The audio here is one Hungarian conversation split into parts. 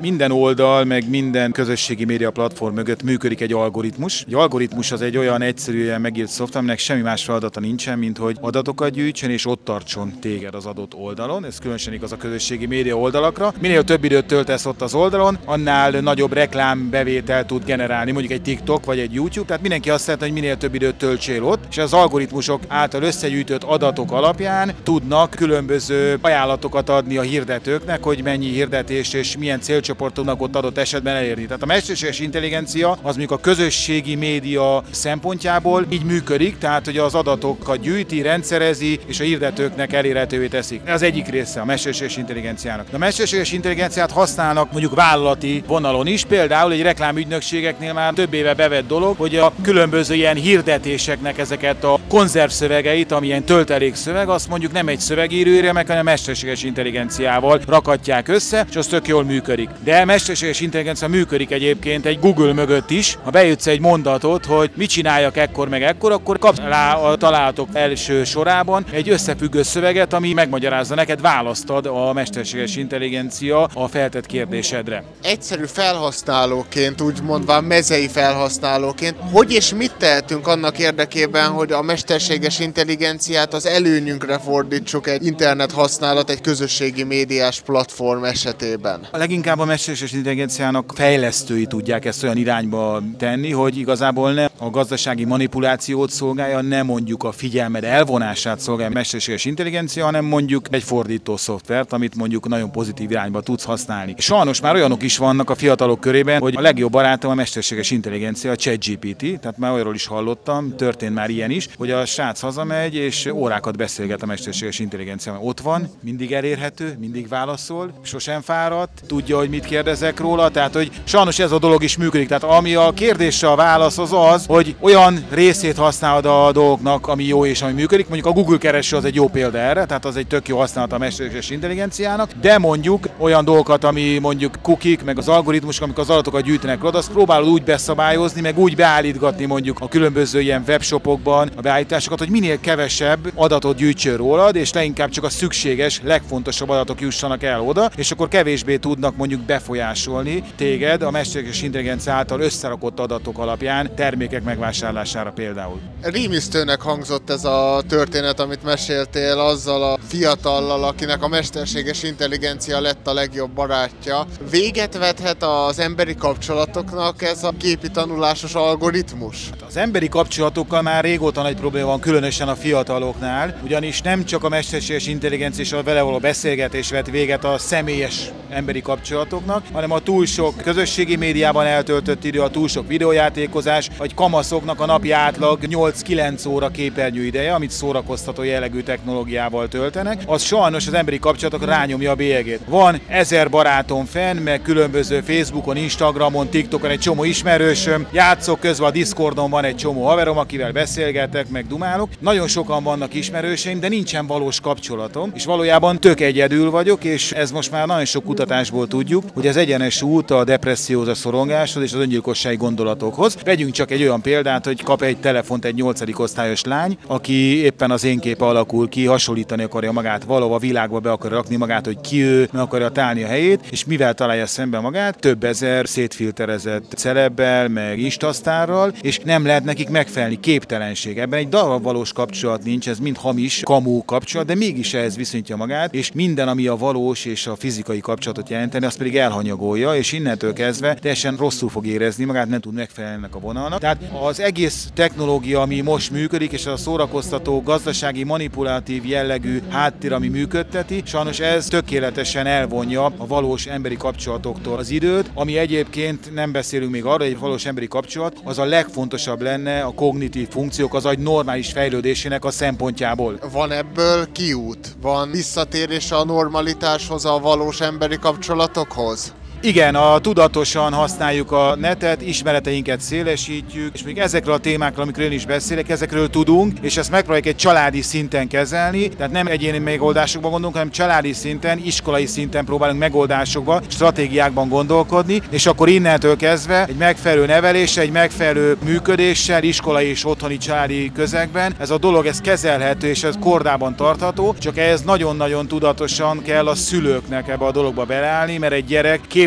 Minden oldal, meg minden közösségi média platform mögött működik egy algoritmus. Egy algoritmus az egy olyan egyszerűen megírt szoftver, aminek semmi más feladata nincsen, mint hogy adatokat gyűjtsön és ott tartson téged az adott oldalon. Ez különösen igaz a közösségi média oldalakra. Minél több időt töltesz ott az oldalon, annál nagyobb reklámbevételt tud generálni, mondjuk egy TikTok vagy egy YouTube. Tehát mindenki azt szeretne, hogy minél több időt töltsél ott, és az algoritmusok által összegyűjtött adatok alapján tudnak különböző ajánlatokat adni a hirdetőknek, hogy mennyi hirdetést és milyen célcsoport tudnak ott adott esetben elérni. Tehát a mesterséges intelligencia az mondjuk a közösségi média szempontjából így működik, tehát hogy az adatokat gyűjti, rendszerezi, és a hirdetőknek elérhetővé teszik. Ez az egyik része a mesterséges intelligenciának. De a mesterséges intelligenciát használnak mondjuk vállalati vonalon is, például egy reklámügynökségeknél már több éve bevett dolog, hogy a különböző ilyen hirdetéseknek ezeket a konzervszövegeit, amilyen töltelékszöveg, azt mondjuk nem egy szövegírőre, meg hanem mesterséges intelligenciával rakatják össze, és az tök jól működik. De mesterséges intelligencia működik egyébként egy Google mögött is. Ha bejutsz egy mondatot, hogy mit csináljak ekkor meg ekkor, akkor kapsz rá a találatok első sorában egy összefüggő szöveget, ami megmagyarázza neked, választad a mesterséges intelligencia a feltett kérdésedre. Egyszerű felhasználóként, úgy mondván mezei felhasználóként, hogy és mit tehetünk annak érdekében, hogy a mesterséges intelligenciát az előnyünkre fordítsuk egy internet használat, egy közösségi médiás platform esetében? Leginkább a mesterséges intelligenciának fejlesztői tudják ezt olyan irányba tenni, hogy igazából nem a gazdasági manipulációt szolgálja, nem mondjuk a figyelmed elvonását szolgálja a mesterséges intelligencia, hanem mondjuk egy fordító szoftvert, amit mondjuk nagyon pozitív irányba tudsz használni. Sajnos már olyanok is vannak a fiatalok körében, hogy a legjobb barátom a mesterséges intelligencia, a ChatGPT, tehát már olyanról is hallottam, történt már ilyen is, hogy a srác hazamegy és órákat beszélget a mesterséges intelligencia. Ott van, mindig elérhető, mindig válaszol, sosem fáradt, tudja, hogy mit kérdezek róla, tehát hogy sajnos ez a dolog is működik. Tehát ami a kérdésre a válasz az, hogy olyan részét használod a dolgoknak, ami jó és ami működik. Mondjuk a Google kereső az egy jó példa erre, tehát az egy tök jó használata a mesterséges intelligenciának, de mondjuk olyan dolgokat, ami mondjuk cookie-k, meg az algoritmusok, amik az adatokat gyűjtenek rá, azt próbálod úgy beszabályozni, meg úgy beállítgatni mondjuk a különböző ilyen webshopokban a beállításokat, hogy minél kevesebb adatot gyűjtsön rólad, és leginkább csak a szükséges, legfontosabb adatok jussanak el oda, és akkor kevésbé tudnak mondjuk befolyásolni téged a mesterséges intelligencia által összerakott adatok alapján termékek megvásárlására például. Rémisztőnek hangzott ez a történet, amit meséltél azzal a fiatallal, akinek a mesterséges intelligencia lett a legjobb barátja. Véget vethet az emberi kapcsolatoknak ez a gépi tanulásos algoritmus? Az emberi kapcsolatokkal már régóta nagy probléma van, különösen a fiataloknál, ugyanis nem csak a mesterséges intelligencia és a vele való beszélgetés vet véget a személyes emberi kapcsolatoknak, hanem a túl sok közösségi médiában eltöltött idő, a túl sok videójátékozás, vagy kamaszoknak a napi átlag 8-9 óra képernyő ideje, amit szórakoztató jellegű technológiával töltenek, az sajnos az emberi kapcsolatok rányomja a bélyegét. Van 1000 barátom fenn, meg különböző Facebookon, Instagramon, TikTokon egy csomó ismerősöm, játszok közben a Discordon van egy csomó haverom, akivel beszélgetek, meg dumálok. Nagyon sokan vannak ismerőseim, de nincsen valós kapcsolatom, és valójában tök egyedül vagyok, és ez most már nagyon sok kutatásból tudjuk, hogy az egyenes út a depresszióhoz, a szorongáshoz és az öngyilkossági gondolatokhoz. Vegyünk csak egy olyan példát, hogy kap egy telefont egy 8. osztályos lány, aki éppen az én képe alakul ki, hasonlítani akarja magát valahova, a világba be akarja rakni magát, hogy ki ő, meg akarja találni a helyét, és mivel találja szembe magát, több ezer szétfilterezett celebbel, meg instasztárral, és nem lehet nekik megfelelni, képtelenség. Ebben egy darab valós kapcsolat nincs, ez mind hamis, kamu kapcsolat, de mégis ehhez viszonyítja magát, és minden, ami a valós és a fizikai kapcsolatot jelenteni, azt pedig elhanyagolja, és innentől kezdve teljesen rosszul fog érezni magát, nem tud megfelelni ennek a vonalnak. Tehát az egész technológia, ami most működik, és a szórakoztató, gazdasági, manipulatív jellegű háttér, ami működteti, sajnos ez tökéletesen elvonja a valós emberi kapcsolatoktól az időt, ami egyébként nem beszélünk még arra, hogy egy valós emberi kapcsolat az a legfontosabb lenne a kognitív funkciók, az agy normális fejlődésének a szempontjából. Van ebből kiút? Van visszatérés a normalitáshoz, a valós emberi kapcsolatokhoz? Igen, tudatosan használjuk a netet, ismereteinket szélesítjük, és még ezekről a témákról, amikről én is beszélek, ezekről tudunk, és ezt megpróbáljuk egy családi szinten kezelni, tehát nem egyéni megoldásokban gondolunk, hanem családi szinten, iskolai szinten próbálunk megoldásokba, stratégiákban gondolkodni, és akkor innentől kezdve egy megfelelő neveléssel, egy megfelelő működéssel, iskolai és otthoni családi közegben ez a dolog ez kezelhető, és ez kordában tartható, csak ehhez nagyon-nagyon tudatosan kell a szülőknek ebbe a dologba beleállni, mert egy gyerek képtelen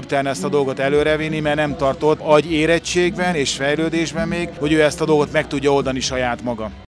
képtelen ezt a dolgot előrevinni, mert nem tartott agy érettségben és fejlődésben még, hogy ő ezt a dolgot meg tudja oldani saját maga.